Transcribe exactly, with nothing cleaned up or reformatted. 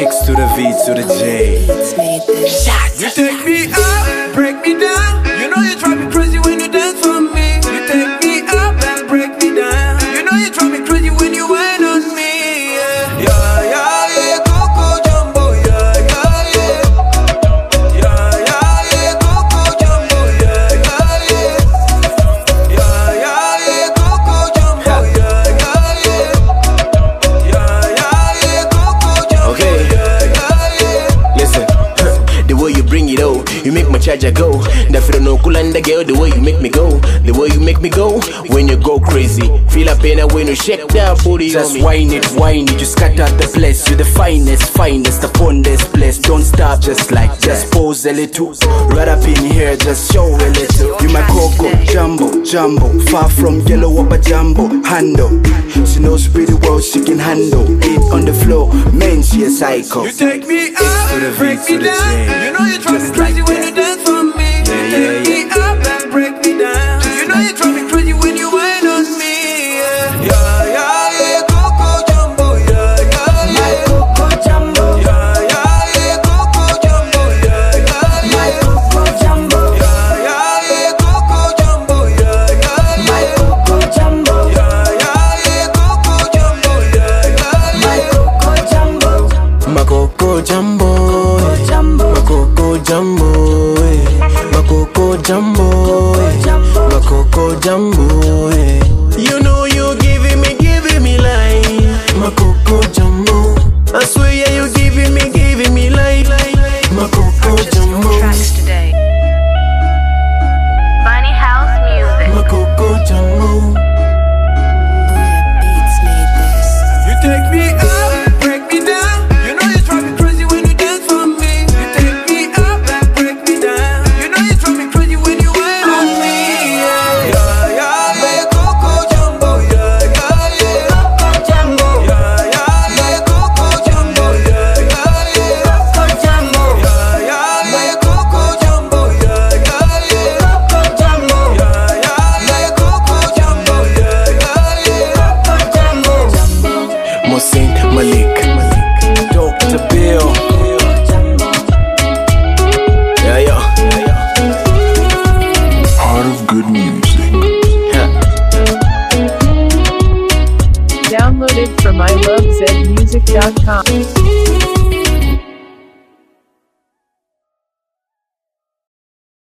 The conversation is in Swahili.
X to the V to the J. You take me up, break me down. You know you drive me crazy when you dance for me. You take me up and break me down. You know you drive me crazy when you whine on me. Yeah, yeah, yeah, yeah, Coco Jumbo, yeah, yeah, yeah. Yeah, yeah, yeah, Coco Jumbo, yeah, yeah, yeah. Yeah, yeah, yeah, Coco Jumbo, yeah, yeah, yeah. Yeah, yeah, yeah, Coco Jumbo, Okay. yeah, yeah, yeah. Listen, the way you bring it out, you make my charger go. The feel no cool and the girl, the way you make me go, the way you make me go. When you go crazy, feel a pain when you shake that booty on Just me. whine it, whine it, you scatter the place. You're the finest, finest upon this place. Don't stop, just like that. Just pose a little, right up in here, just show a little. You my Coco Jumbo, Jumbo, far from yellow up a jumbo handle. She knows pretty well she can handle it on the floor. Man, she a psycho. You take me to the up, V break to me the down. J. You know you drive me Just crazy like when that. you dance for me. You Yeah, take yeah, me up and break me down. You know you drive me crazy when you whine on me. Yeah, yeah, yeah, yeah, Coco Jumbo, yeah, yeah, yeah. Coco Jumbo, Yeah, yeah, yeah, Coco Jumbo, yeah, yeah, my yeah. Coco Jumbo, Yeah, yeah, yeah, Coco Jumbo, yeah, yeah, my yeah. Coco Jumbo, Yeah, yeah, yeah, Coco Jumbo, yeah, yeah, my yeah. Coco Jumbo. My Coco Jumbo.